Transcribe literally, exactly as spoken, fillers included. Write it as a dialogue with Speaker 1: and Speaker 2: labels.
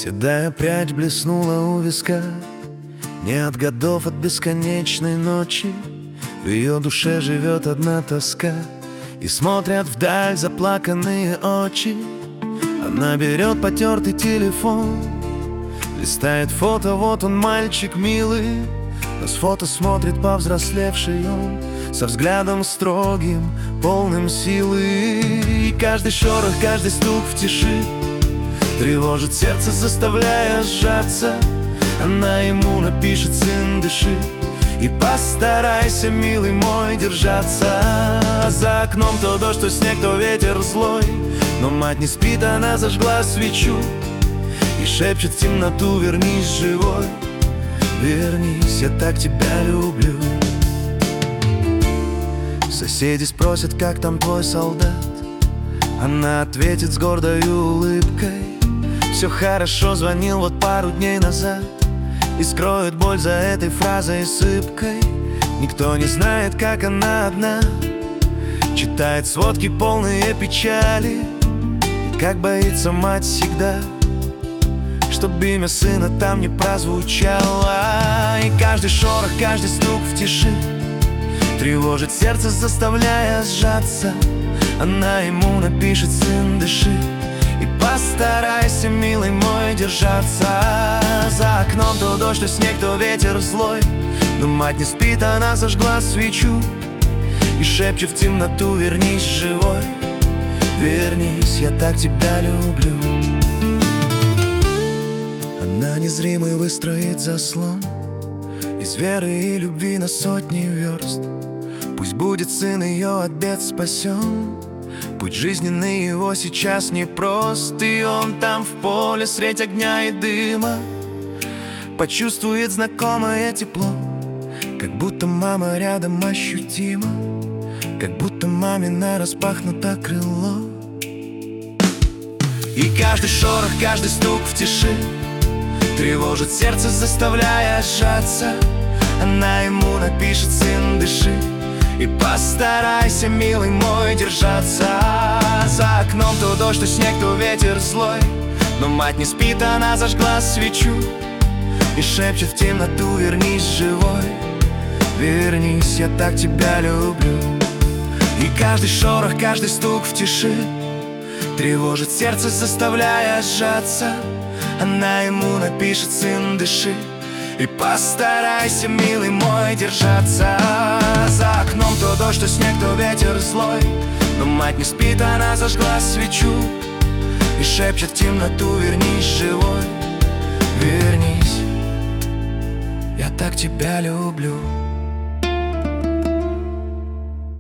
Speaker 1: Седая прядь блеснула у виска, не от годов, от бесконечной ночи. В ее душе живет одна тоска, и смотрят вдаль заплаканные очи. Она берет потертый телефон, листает фото, вот он, мальчик милый. Но с фото смотрит повзрослевший он, со взглядом строгим, полным силы. И каждый шорох, каждый стук в тиши тревожит сердце, заставляя сжаться. Она ему напишет: сын, дыши, и постарайся, милый мой, держаться. За окном то дождь, то снег, то ветер злой, но мать не спит, она зажгла свечу и шепчет в темноту: вернись живой, вернись, я так тебя люблю. Соседи спросят: как там твой солдат? Она ответит с гордой улыбкой: все хорошо, звонил вот пару дней назад. И скроет боль за этой фразой сыпкой. Никто не знает, как она одна читает сводки, полные печали. И как боится мать всегда, чтоб имя сына там не прозвучало. И каждый шорох, каждый стук в тиши тревожит сердце, заставляя сжаться. Она ему напишет: сын, дыши, и постарайся, милый мой, держаться. За окном то дождь, то снег, то ветер злой, но мать не спит, она зажгла свечу и шепчет в темноту: вернись живой, вернись, я так тебя люблю. Она незримый выстроит заслон из веры и любви на сотни верст. Пусть будет сын ее от бед спасен, путь жизненный его сейчас непрост. И он там в поле средь огня и дыма почувствует знакомое тепло, как будто мама рядом ощутима, как будто мамино распахнуто крыло. И каждый шорох, каждый стук в тиши тревожит сердце, заставляя сжаться. Она ему напишет: сын, дыши, и постарайся, милый мой, держаться. За окном то дождь, то снег, то ветер злой, но мать не спит, она зажгла свечу и шепчет в темноту: вернись живой, вернись, я так тебя люблю. И каждый шорох, каждый стук в тиши тревожит сердце, заставляя сжаться. Она ему напишет: сын, дыши, и постарайся, милый мой, держаться. За окном то дождь, то снег, то ветер злой, но мать не спит, она зажгла свечу и шепчет в темноту: вернись живой, вернись, я так тебя люблю.